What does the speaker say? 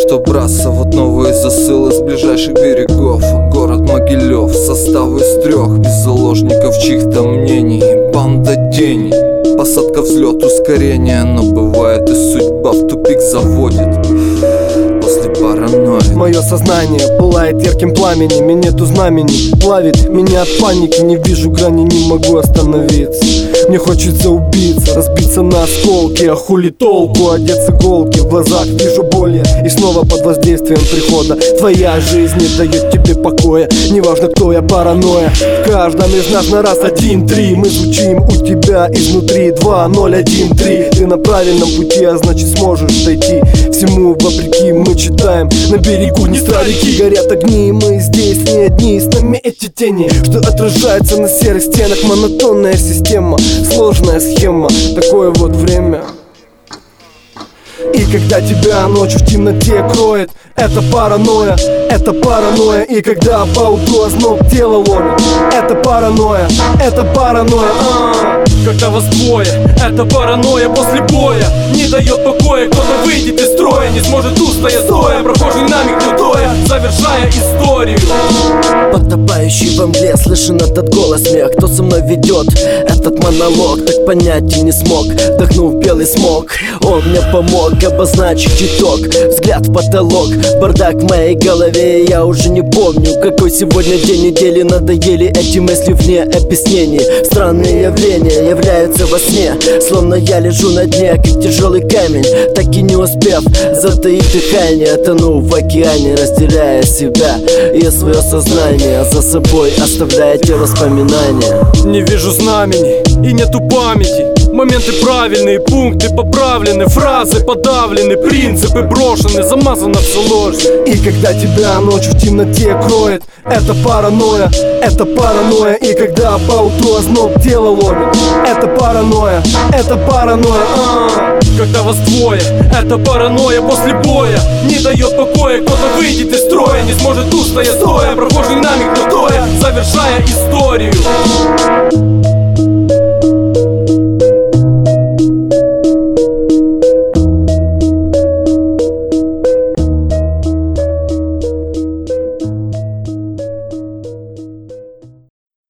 что браться. Вот новые засылы с ближайших берегов. Город Могилев, составы из 3, без заложников чьих-то мнений. Банда теней, посадка, взлет, ускорение. Но бывает и судьба в тупик заводит после паранойи. Мое сознание пылает ярким пламенем, и нету знамений, плавит меня от паники. Не вижу грани, не могу остановиться. Мне хочется убиться, разбиться на осколки. А хули толку, одет с иголки. В глазах вижу боли, и снова под воздействием прихода. Твоя жизнь не дает тебе покоя. Неважно, кто я, паранойя. В каждом из нас на раз 1-3. Мы звучим у тебя изнутри. 2-0-1-3. Ты на правильном пути, а значит сможешь дойти. Всему вопреки мы читаем на берегу Днестра реки. Горят огни, и мы здесь не одни. С нами эти тени, что отражаются на серых стенах. Монотонная система, сложная схема, такое вот время. И когда тебя ночью в темноте кроет, это паранойя, это паранойя. И когда поутру озноб тело ломит, это паранойя, это паранойя. Когда вас двое, это паранойя после боя. Не дает покоя, кто-то выйдет из строя. Не сможет устоять стоя, прохожий на миг лютоя, завершая историю. Потопающий во мгле, слышен этот голос смех. Кто со мной ведет этот монолог, так понять и не смог. Вдохнув белый смог, он мне помог обозначить итог. Взгляд в потолок, бардак в моей голове. Я уже не помню, какой сегодня день недели. Надоели эти мысли вне объяснений. Странные явления являются во сне, словно я лежу на дне, как тяжелый камень. Так и не успев затаить дыхание, тону в океане, разделяя себя и свое сознание. За собой оставляя те воспоминания. Не вижу знамений и нету памяти. Моменты правильные, пункты поправлены, фразы подавлены, принципы брошены, замазано все ложно. И когда тебя ночью в темноте кроет, это паранойя, это паранойя. И когда поутру озноб тело ломит, это паранойя, это паранойя. Когда вас двое, это паранойя после боя. Не дает покоя, кто-то выйдет из строя. Не сможет устоять стоя, прохожий на миг лютоя, завершая историю.